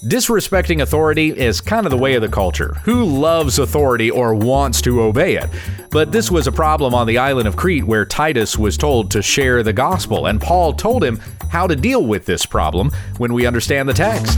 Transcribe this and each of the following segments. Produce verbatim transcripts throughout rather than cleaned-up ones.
Disrespecting authority is kind of the way of the culture. Who loves authority or wants to obey it? But this was a problem on the island of Crete where Titus was told to share the gospel, and Paul told him how to deal with this problem when we understand the text.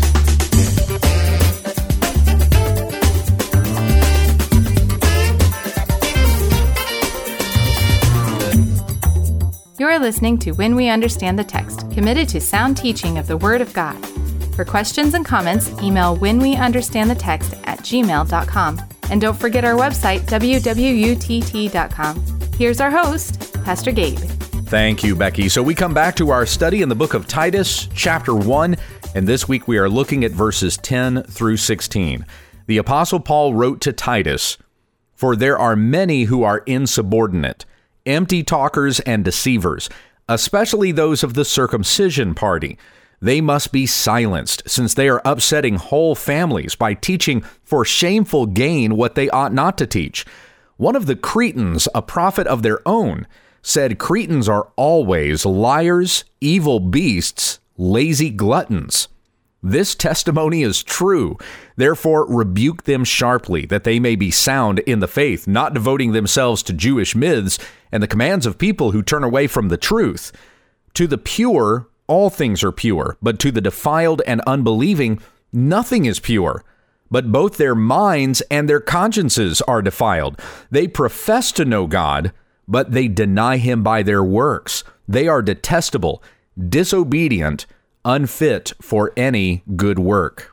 You're listening to When We Understand the Text, committed to sound teaching of the Word of God. For questions and comments, email whenweunderstandthetext at gmail dot com. And don't forget our website, w w u t t dot com. Here's our host, Pastor Gabe. Thank you, Becky. So we come back to our study in the book of Titus, chapter one, and this week we are looking at verses ten through sixteen. The Apostle Paul wrote to Titus, "For there are many who are insubordinate, empty talkers and deceivers, especially those of the circumcision party. They must be silenced, since they are upsetting whole families by teaching for shameful gain what they ought not to teach. One of the Cretans, a prophet of their own, said Cretans are always liars, evil beasts, lazy gluttons. This testimony is true. Therefore, rebuke them sharply, that they may be sound in the faith, not devoting themselves to Jewish myths and the commands of people who turn away from the truth. To the pure, all things are pure, but to the defiled and unbelieving, nothing is pure. But both their minds and their consciences are defiled. They profess to know God, but they deny him by their works. They are detestable, disobedient, unfit for any good work."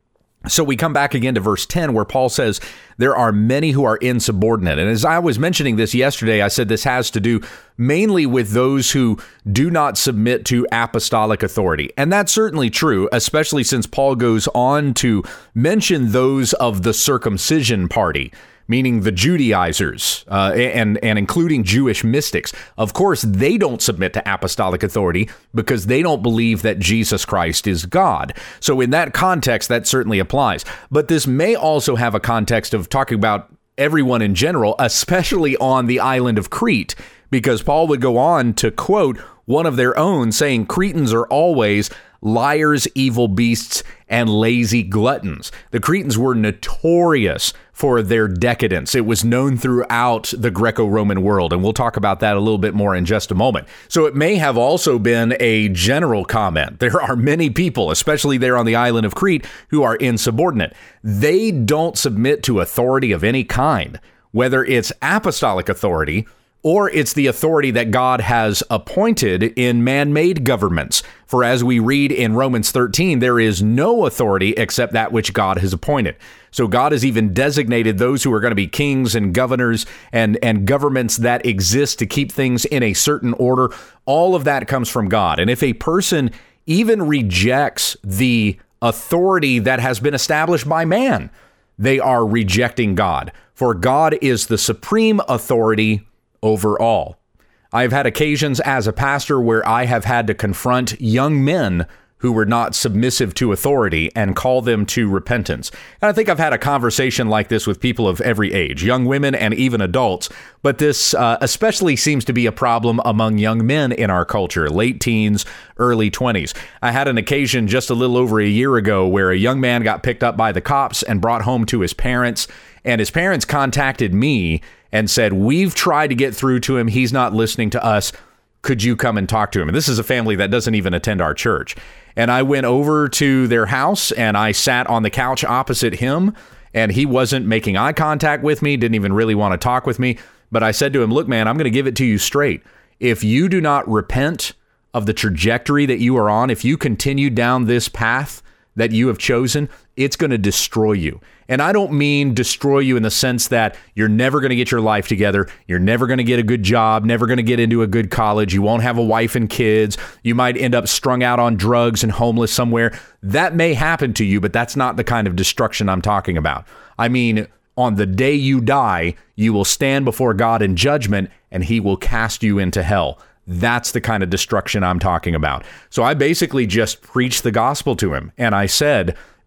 So we come back again to verse ten, where Paul says, there are many who are insubordinate. And as I was mentioning this yesterday, I said this has to do mainly with those who do not submit to apostolic authority. And that's certainly true, especially since Paul goes on to mention those of the circumcision party, meaning the Judaizers, uh, and, and including Jewish mystics. Of course, they don't submit to apostolic authority because they don't believe that Jesus Christ is God. So in that context, that certainly applies. But this may also have a context of talking about everyone in general, especially on the island of Crete, because Paul would go on to quote one of their own saying, Cretans are always liars, evil beasts, and lazy gluttons. The Cretans were notorious for their decadence. It was known throughout the Greco-Roman world, and we'll talk about that a little bit more in just a moment. So it may have also been a general comment. There are many people, especially there on the island of Crete, who are insubordinate. They don't submit to authority of any kind, whether it's apostolic authority or it's the authority that God has appointed in man-made governments. For as we read in Romans thirteen, there is no authority except that which God has appointed. So God has even designated those who are going to be kings and governors and, and governments that exist to keep things in a certain order. All of that comes from God. And if a person even rejects the authority that has been established by man, they are rejecting God. For God is the supreme authority over all. I've had occasions as a pastor where I have had to confront young men who were not submissive to authority and call them to repentance. And I think I've had a conversation like this with people of every age, young women and even adults, but this uh, especially seems to be a problem among young men in our culture, late teens, early twenties. I had an occasion just a little over a year ago where a young man got picked up by the cops and brought home to his parents, and his parents contacted me and said, we've tried to get through to him. He's not listening to us. Could you come and talk to him? And this is a family that doesn't even attend our church. And I went over to their house and I sat on the couch opposite him, and he wasn't making eye contact with me, didn't even really want to talk with me. But I said to him, look, man, I'm going to give it to you straight. If you do not repent of the trajectory that you are on, if you continue down this path that you have chosen, it's going to destroy you. And I don't mean destroy you in the sense that you're never going to get your life together. You're never going to get a good job, never going to get into a good college. You won't have a wife and kids. You might end up strung out on drugs and homeless somewhere. That may happen to you, but that's not the kind of destruction I'm talking about. I mean, on the day you die, you will stand before God in judgment, and he will cast you into hell. That's the kind of destruction I'm talking about. So I basically just preached the gospel to him, and I said,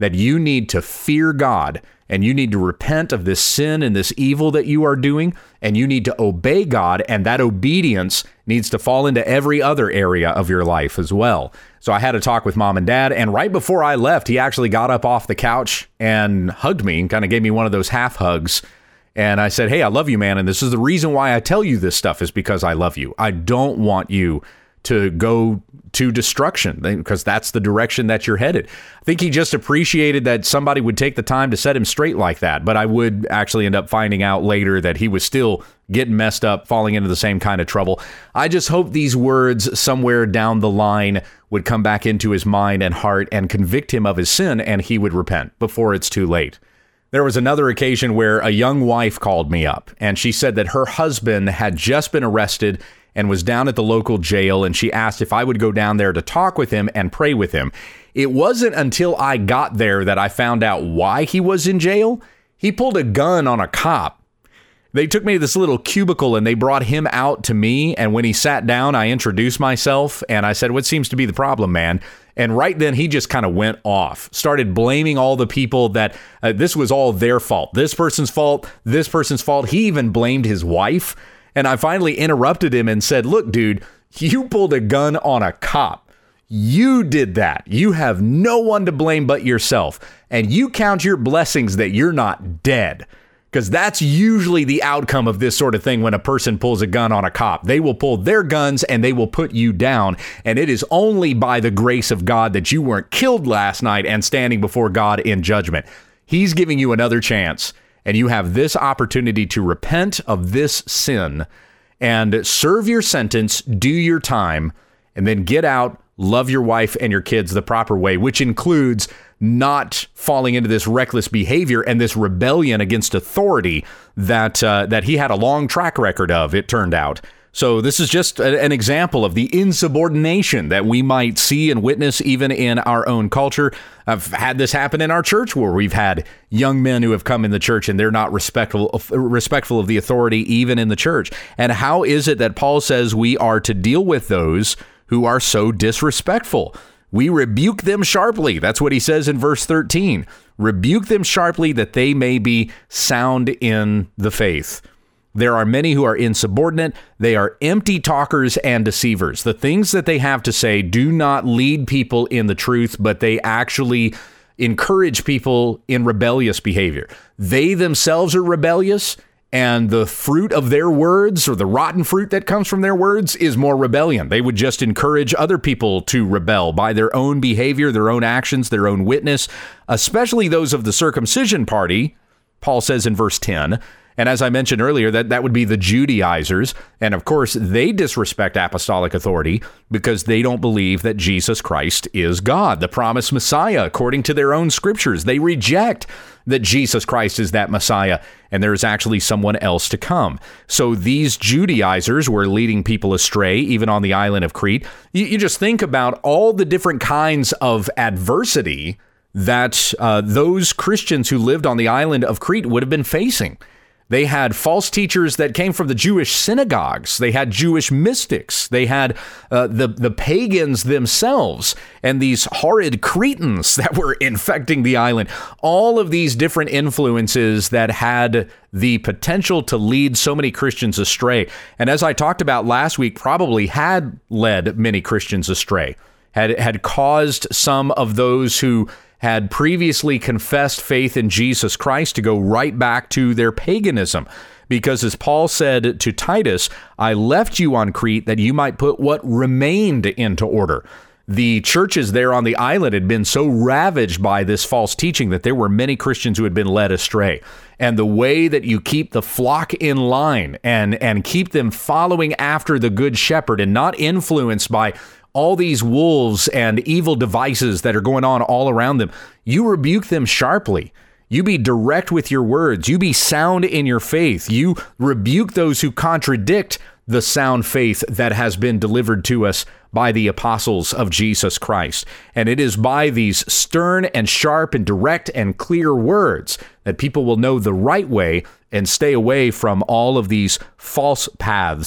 that you need to fear God and you need to repent of this sin and this evil that you are doing, and you need to obey God, and that obedience needs to fall into every other area of your life as well. So I had a talk with mom and dad, and right before I left, he actually got up off the couch and hugged me and kind of gave me one of those half hugs. And I said, hey, I love you, man. And this is the reason why I tell you this stuff, is because I love you. I don't want you to go to destruction, because that's the direction that you're headed. I think he just appreciated that somebody would take the time to set him straight like that. But I would actually end up finding out later that he was still getting messed up, falling into the same kind of trouble. I just hope these words somewhere down the line would come back into his mind and heart and convict him of his sin, and he would repent before it's too late. There was another occasion where a young wife called me up, and she said that her husband had just been arrested and was down at the local jail, and she asked if I would go down there to talk with him and pray with him. It wasn't until I got there that I found out why he was in jail. He pulled a gun on a cop. They took me to this little cubicle and they brought him out to me, and when he sat down, I introduced myself and I said, what seems to be the problem, man? And right then he just kind of went off, started blaming all the people that uh, this was all their fault. This person's fault, this person's fault. He even blamed his wife. And I finally interrupted him and said, look, dude, you pulled a gun on a cop. You did that. You have no one to blame but yourself. And you count your blessings that you're not dead. Because that's usually the outcome of this sort of thing when a person pulls a gun on a cop. They will pull their guns and they will put you down. And it is only by the grace of God that you weren't killed last night and standing before God in judgment. He's giving you another chance. And you have this opportunity to repent of this sin and serve your sentence, do your time, and then get out, love your wife and your kids the proper way, which includes not falling into this reckless behavior and this rebellion against authority that uh, that he had a long track record of, it turned out. So this is just a, an example of the insubordination that we might see and witness even in our own culture. I've had this happen in our church where we've had young men who have come in the church and they're not respectful, respectful of the authority even in the church. And how is it that Paul says we are to deal with those who are so disrespectful? We rebuke them sharply. That's what he says in verse thirteen. Rebuke them sharply that they may be sound in the faith. There are many who are insubordinate. They are empty talkers and deceivers. The things that they have to say do not lead people in the truth, but they actually encourage people in rebellious behavior. They themselves are rebellious, and the fruit of their words, or the rotten fruit that comes from their words, is more rebellion. They would just encourage other people to rebel by their own behavior, their own actions, their own witness, especially those of the circumcision party, Paul says in verse ten. And as I mentioned earlier, that, that would be the Judaizers. And of course, they disrespect apostolic authority because they don't believe that Jesus Christ is God, the promised Messiah, according to their own scriptures. They reject that Jesus Christ is that Messiah, and there is actually someone else to come. So these Judaizers were leading people astray, even on the island of Crete. You, you just think about all the different kinds of adversity that uh, those Christians who lived on the island of Crete would have been facing. They had false teachers that came from the Jewish synagogues. They had Jewish mystics. They had uh, the, the pagans themselves and these horrid Cretans that were infecting the island. All of these different influences that had the potential to lead so many Christians astray. And as I talked about last week, probably had led many Christians astray, had, had caused some of those who had previously confessed faith in Jesus Christ to go right back to their paganism. Because as Paul said to Titus, I left you on Crete that you might put what remained into order. The churches there on the island had been so ravaged by this false teaching that there were many Christians who had been led astray. And the way that you keep the flock in line and, and keep them following after the good shepherd and not influenced by all these wolves and evil devices that are going on all around them, you rebuke them sharply. You be direct with your words. You be sound in your faith. You rebuke those who contradict the sound faith that has been delivered to us by the apostles of Jesus Christ. And it is by these stern and sharp and direct and clear words that people will know the right way and stay away from all of these false paths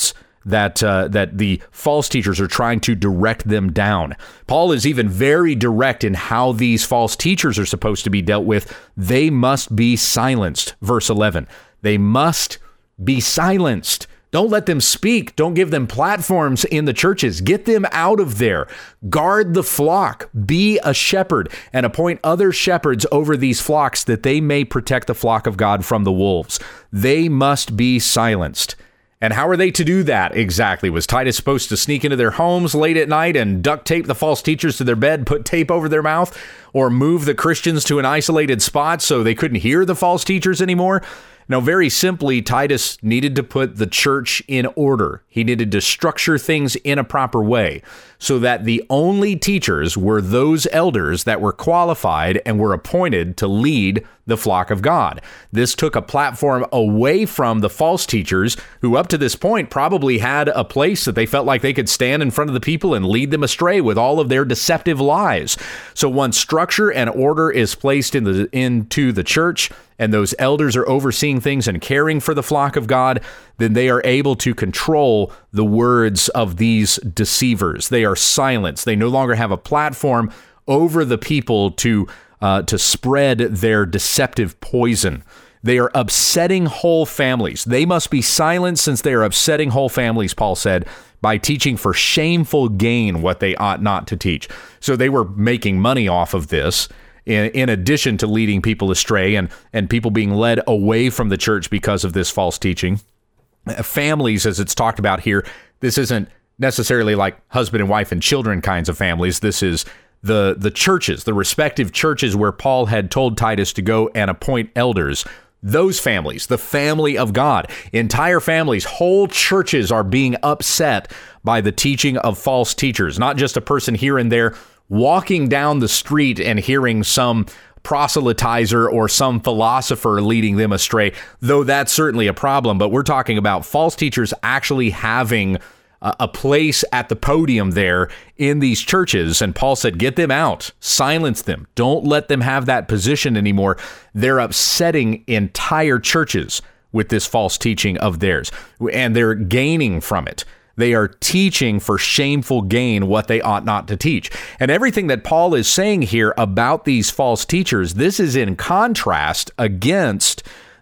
that uh, that the false teachers are trying to direct them down. Paul is even very direct in how these false teachers are supposed to be dealt with. They must be silenced. Verse eleven. They must be silenced. Don't let them speak. Don't give them platforms in the churches. Get them out of there. Guard the flock. Be a shepherd and appoint other shepherds over these flocks that they may protect the flock of God from the wolves. They must be silenced. And how are they to do that exactly? Was Titus supposed to sneak into their homes late at night and duct tape the false teachers to their bed, put tape over their mouth, or move the Christians to an isolated spot so they couldn't hear the false teachers anymore? Now, very simply, Titus needed to put the church in order. He needed to structure things in a proper way so that the only teachers were those elders that were qualified and were appointed to lead the flock of God. This took a platform away from the false teachers who up to this point probably had a place that they felt like they could stand in front of the people and lead them astray with all of their deceptive lies. So once structure and order is placed in the into the church, and those elders are overseeing things and caring for the flock of God, then they are able to control the words of these deceivers. They are silenced. They no longer have a platform over the people to uh, to spread their deceptive poison. They are upsetting whole families. They must be silenced since they are upsetting whole families, Paul said, by teaching for shameful gain what they ought not to teach. So they were making money off of this, in, in addition to leading people astray and, and people being led away from the church because of this false teaching. Families, as it's talked about here, this isn't necessarily like husband and wife and children kinds of families. This is the, the churches, the respective churches where Paul had told Titus to go and appoint elders. Those families, the family of God, entire families, whole churches are being upset by the teaching of false teachers, not just a person here and there walking down the street and hearing some proselytizer or some philosopher leading them astray, though that's certainly a problem. But we're talking about false teachers actually having a, a place at the podium there in these churches. And Paul said, get them out, silence them. Don't let them have that position anymore. They're upsetting entire churches with this false teaching of theirs, and they're gaining from it. They are teaching for shameful gain what they ought not to teach. And everything that Paul is saying here about these false teachers, this is in contrast against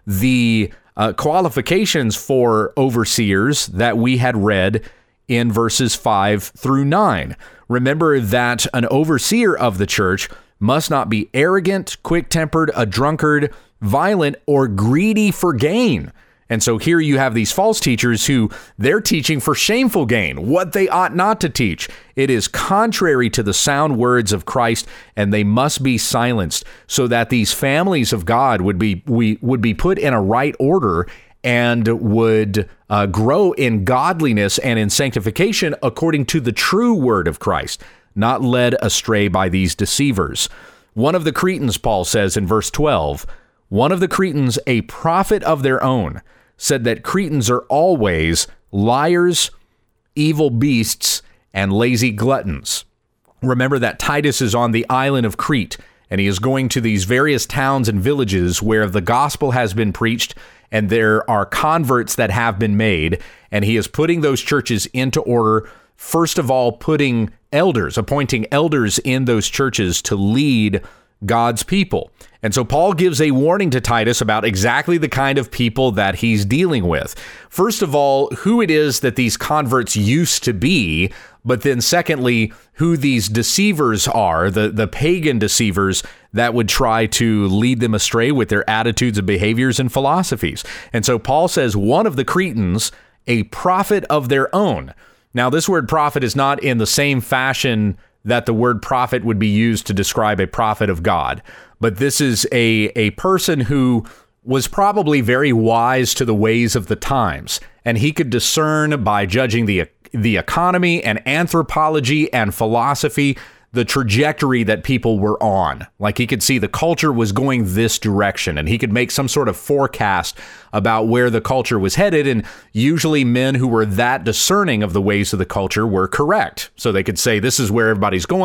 the uh, qualifications for overseers that we had read in verses five through nine. Remember that an overseer of the church must not be arrogant, quick-tempered, a drunkard, violent, or greedy for gain. And so here you have these false teachers who they're teaching for shameful gain, what they ought not to teach. It is contrary to the sound words of Christ, and they must be silenced so that these families of God would be we would be put in a right order and would uh, grow in godliness and in sanctification according to the true word of Christ, not led astray by these deceivers. One of the Cretans, Paul says in verse twelve, one of the Cretans, a prophet of their own, said that Cretans are always liars, evil beasts, and lazy gluttons. Remember that Titus is on the island of Crete, and he is going to these various towns and villages where the gospel has been preached, and there are converts that have been made, and he is putting those churches into order, first of all, putting elders, appointing elders in those churches to lead God's people. And so Paul gives a warning to Titus about exactly the kind of people that he's dealing with. First of all, who it is that these converts used to be, but then secondly, who these deceivers are, the, the pagan deceivers that would try to lead them astray with their attitudes and behaviors and philosophies. And so Paul says one of the Cretans, a prophet of their own. Now, this word prophet is not in the same fashion that the word prophet would be used to describe a prophet of God. But this is a, a person who was probably very wise to the ways of the times, and he could discern by judging the, the economy and anthropology and philosophy the trajectory that people were on. Like he could see the culture was going this direction, and he could make some sort of forecast about where the culture was headed. And usually men who were that discerning of the ways of the culture were correct. So they could say, this is where everybody's going.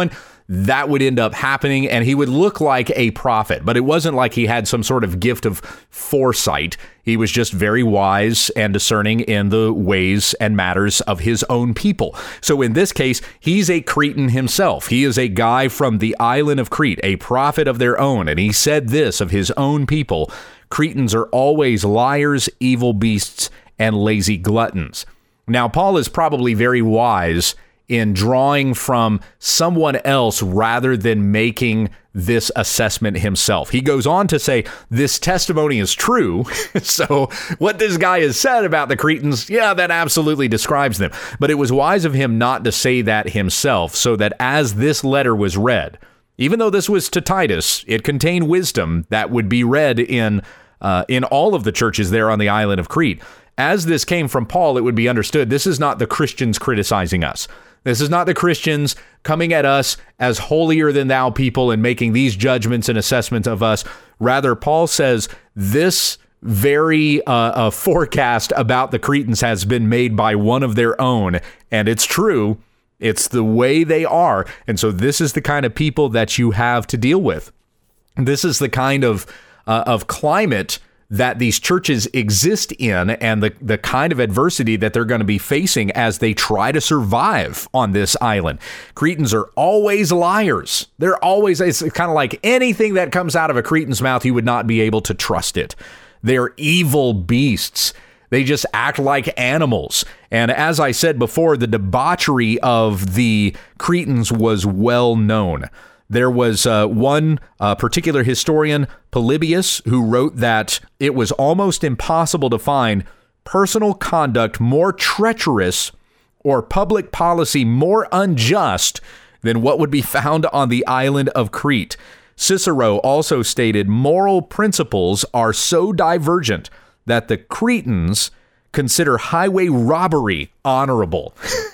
that would end up happening, and he would look like a prophet. But it wasn't like he had some sort of gift of foresight. He was just very wise and discerning in the ways and matters of his own people. So in this case, he's a Cretan himself. He is a guy from the island of Crete, a prophet of their own. And he said this of his own people: Cretans are always liars, evil beasts, and lazy gluttons. Now, Paul is probably very wise in drawing from someone else rather than making this assessment himself. He goes on to say, this testimony is true. So what this guy has said about the Cretans, yeah, that absolutely describes them. But it was wise of him not to say that himself, so that as this letter was read, even though this was to Titus, it contained wisdom that would be read in uh, in all of the churches there on the island of Crete. As this came from Paul, it would be understood this is not the Christians criticizing us. This is not the Christians coming at us as holier than thou people and making these judgments and assessments of us. Rather, Paul says this very uh, uh, forecast about the Cretans has been made by one of their own, and it's true. It's the way they are. And so this is the kind of people that you have to deal with. This is the kind of uh, of climate that these churches exist in, and the, the kind of adversity that they're going to be facing as they try to survive on this island. Cretans are always liars. They're always, it's kind of like anything that comes out of a Cretan's mouth, you would not be able to trust it. They're evil beasts. They just act like animals. And as I said before, the debauchery of the Cretans was well known. There was uh, one uh, particular historian, Polybius, who wrote that it was almost impossible to find personal conduct more treacherous or public policy more unjust than what would be found on the island of Crete. Cicero also stated moral principles are so divergent that the Cretans consider highway robbery honorable.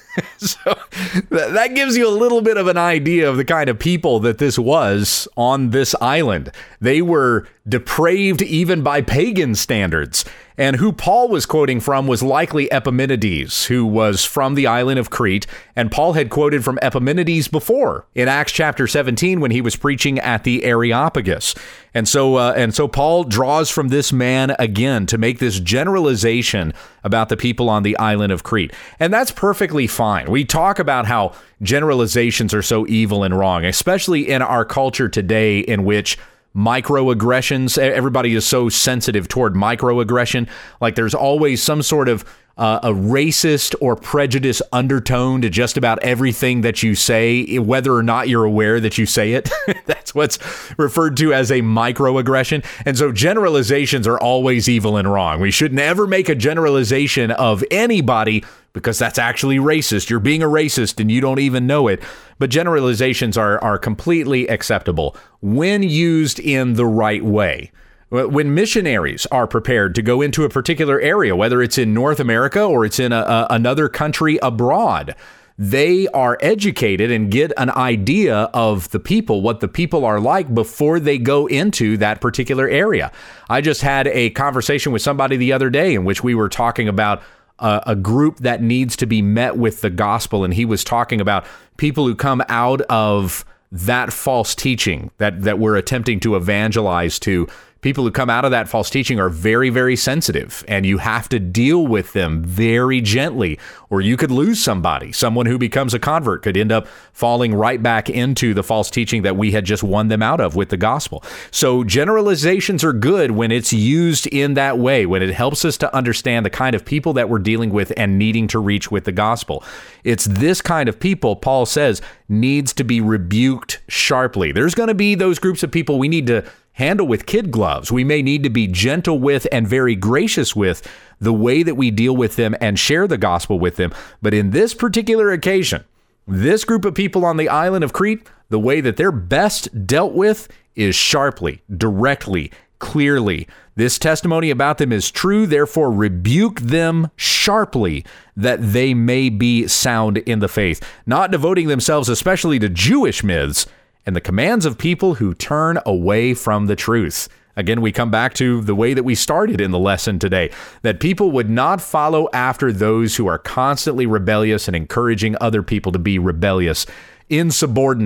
So that gives you a little bit of an idea of the kind of people that this was on this island. They were depraved even by pagan standards. And who Paul was quoting from was likely Epimenides, who was from the island of Crete. And Paul had quoted from Epimenides before in Acts chapter seventeen when he was preaching at the Areopagus. And so uh, and so Paul draws from this man again to make this generalization about the people on the island of Crete. And that's perfectly fine. We talk about how generalizations are so evil and wrong, especially in our culture today, in which microaggressions, everybody is so sensitive toward microaggression. Like there's always some sort of uh, a racist or prejudice undertone to just about everything that you say, whether or not you're aware that you say it. That's what's referred to as a microaggression. And so generalizations are always evil and wrong. We should never make a generalization of anybody because that's actually racist. You're being a racist and you don't even know it. But generalizations are, are completely acceptable when used in the right way. When missionaries are prepared to go into a particular area, whether it's in North America or it's in a, a, another country abroad, they are educated and get an idea of the people, what the people are like before they go into that particular area. I just had a conversation with somebody the other day in which we were talking about a, a group that needs to be met with the gospel. And he was talking about people who come out of that false teaching that, that we're attempting to evangelize to. People who come out of that false teaching are very, very sensitive, and you have to deal with them very gently, or you could lose somebody. Someone who becomes a convert could end up falling right back into the false teaching that we had just won them out of with the gospel. So generalizations are good when it's used in that way, when it helps us to understand the kind of people that we're dealing with and needing to reach with the gospel. It's this kind of people, Paul says, needs to be rebuked sharply. There's going to be those groups of people we need to handle with kid gloves. We may need to be gentle with and very gracious with the way that we deal with them and share the gospel with them. But in this particular occasion, this group of people on the island of Crete, the way that they're best dealt with is sharply, directly, clearly. This testimony about them is true, therefore rebuke them sharply that they may be sound in the faith, not devoting themselves especially to Jewish myths and the commands of people who turn away from the truth. Again, we come back to the way that we started in the lesson today, that people would not follow after those who are constantly rebellious and encouraging other people to be rebellious, insubordinate,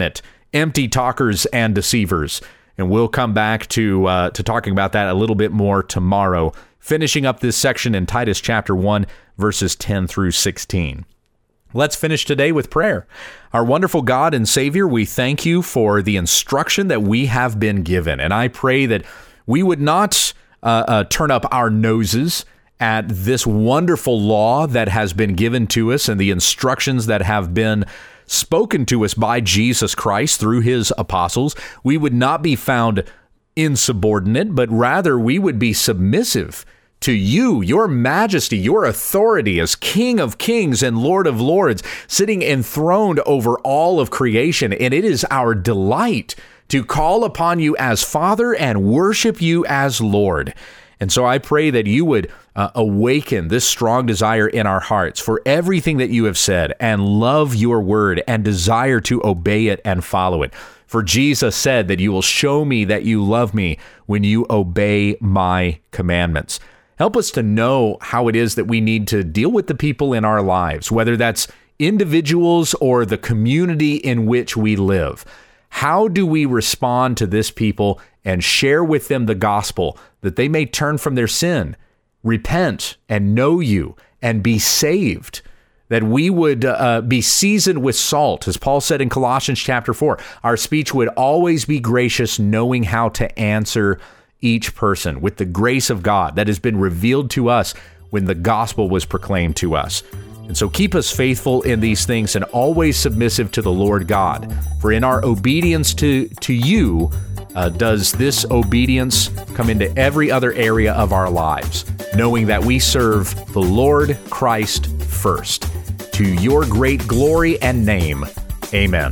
empty talkers and deceivers. And we'll come back to uh, to talking about that a little bit more tomorrow, finishing up this section in Titus chapter one, verses ten through sixteen. Let's finish today with prayer. Our wonderful God and Savior, we thank you for the instruction that we have been given. And I pray that we would not uh, uh, turn up our noses at this wonderful law that has been given to us and the instructions that have been spoken to us by Jesus Christ through his apostles. We would not be found insubordinate, but rather we would be submissive to you, your majesty, your authority as King of kings and Lord of lords, sitting enthroned over all of creation. And it is our delight to call upon you as Father and worship you as Lord. And so I pray that you would uh, awaken this strong desire in our hearts for everything that you have said and love your word and desire to obey it and follow it. For Jesus said that you will show me that you love me when you obey my commandments. Help us to know how it is that we need to deal with the people in our lives, whether that's individuals or the community in which we live. How do we respond to this people and share with them the gospel that they may turn from their sin, repent, and know you, and be saved? That we would uh, be seasoned with salt, as Paul said in Colossians chapter four. Our speech would always be gracious, knowing how to answer each person with the grace of God that has been revealed to us when the gospel was proclaimed to us. And so keep us faithful in these things and always submissive to the Lord God. For in our obedience to, to you, uh, does this obedience come into every other area of our lives, knowing that we serve the Lord Christ first. To your great glory and name, amen.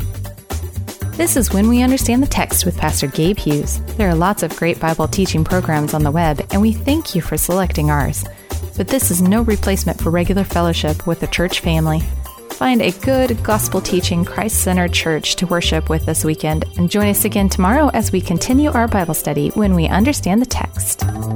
This is When We Understand the Text with Pastor Gabe Hughes. There are lots of great Bible teaching programs on the web, and we thank you for selecting ours. But this is no replacement for regular fellowship with the church family. Find a good, gospel-teaching, Christ-centered church to worship with this weekend, and join us again tomorrow as we continue our Bible study when we understand the text.